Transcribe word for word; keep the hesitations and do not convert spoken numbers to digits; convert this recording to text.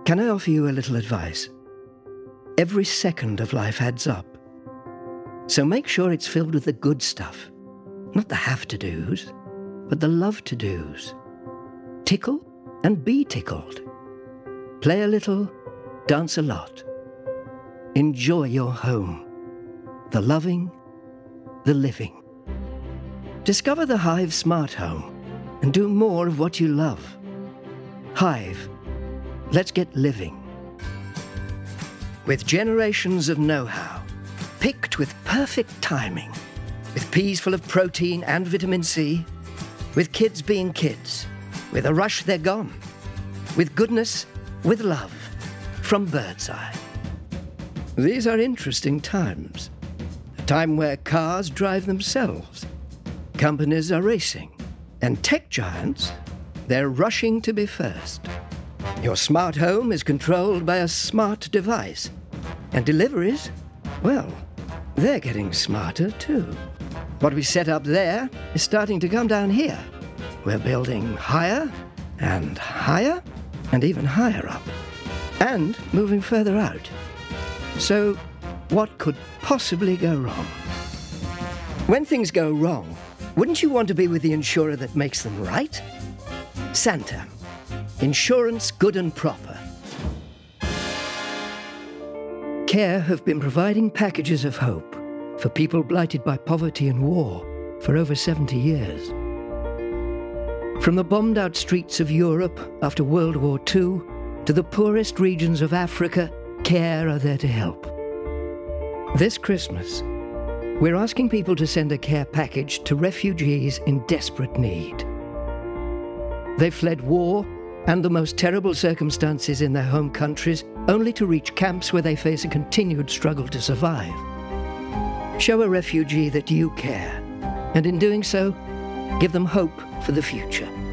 Can I offer you a little advice? Every second of life adds up. So make sure it's filled with the good stuff. Not the have-to-dos, but the love-to-dos. Tickle and be tickled. Play a little, dance a lot. Enjoy your home. The loving, the living. Discover the Hive Smart Home and do more of what you love. Hive. Let's get living. With generations of know-how, picked with perfect timing, with peas full of protein and vitamin C, with kids being kids, with a rush they're gone, with goodness, with love, from Birdseye. These are interesting times, a time where cars drive themselves, companies are racing, and tech giants, they're rushing to be first. Your smart home is controlled by a smart device. And deliveries, well, they're getting smarter too. What we set up there is starting to come down here. We're building higher and higher and even higher up. And moving further out. So, what could possibly go wrong? When things go wrong, wouldn't you want to be with the insurer that makes them right? Santam. Insurance good and proper. CARE have been providing packages of hope for people blighted by poverty and war for over seventy years. From the bombed-out streets of Europe after World War Two to the poorest regions of Africa, CARE are there to help. This Christmas, we're asking people to send a care package to refugees in desperate need. They've fled war and the most terrible circumstances in their home countries, only to reach camps where they face a continued struggle to survive. Show a refugee that you care, and in doing so, give them hope for the future.